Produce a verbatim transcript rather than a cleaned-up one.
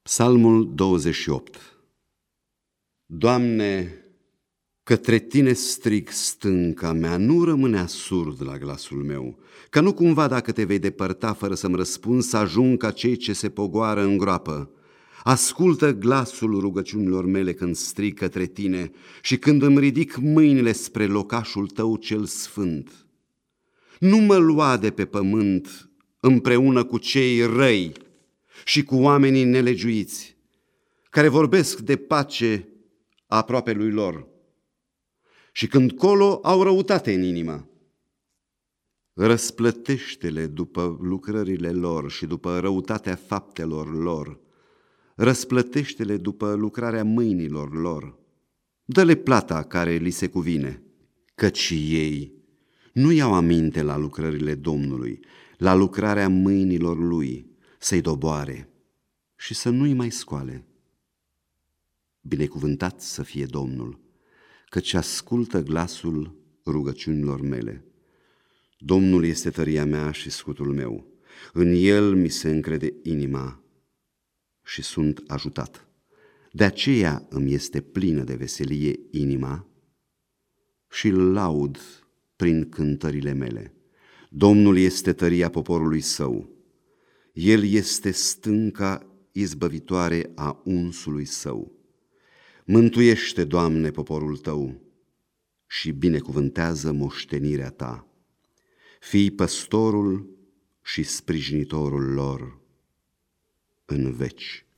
Psalmul douăzeci și opt. Doamne, către Tine strig stânca mea, nu rămâne surd la glasul meu, că nu cumva dacă Te vei depărta fără să-mi răspunzi, să ajung ca cei ce se pogoară în groapă. Ascultă glasul rugăciunilor mele când strig către Tine și când îmi ridic mâinile spre locașul Tău cel sfânt. Nu mă lua de pe pământ împreună cu cei răi și cu oamenii nelegiuiți, care vorbesc de pace aproape lui lor și când colo au răutate în inimă. Răsplătește-le după lucrările lor și după răutatea faptelor lor. Răsplătește-le după lucrarea mâinilor lor. Dă-le plata care li se cuvine, căci ei nu iau aminte la lucrările Domnului, la lucrarea mâinilor Lui, să-i doboare și să nu-i mai scoale. Binecuvântat să fie Domnul, căci ascultă glasul rugăciunilor mele. Domnul este tăria mea și scutul meu, în El mi se încrede inima și sunt ajutat. De aceea îmi este plină de veselie inima și îl laud prin cântările mele. Domnul este tăria poporului său, El este stânca izbăvitoare a unsului său. Mântuiește, Doamne, poporul Tău și binecuvântează moștenirea Ta. Fii păstorul și sprijinitorul lor în veci.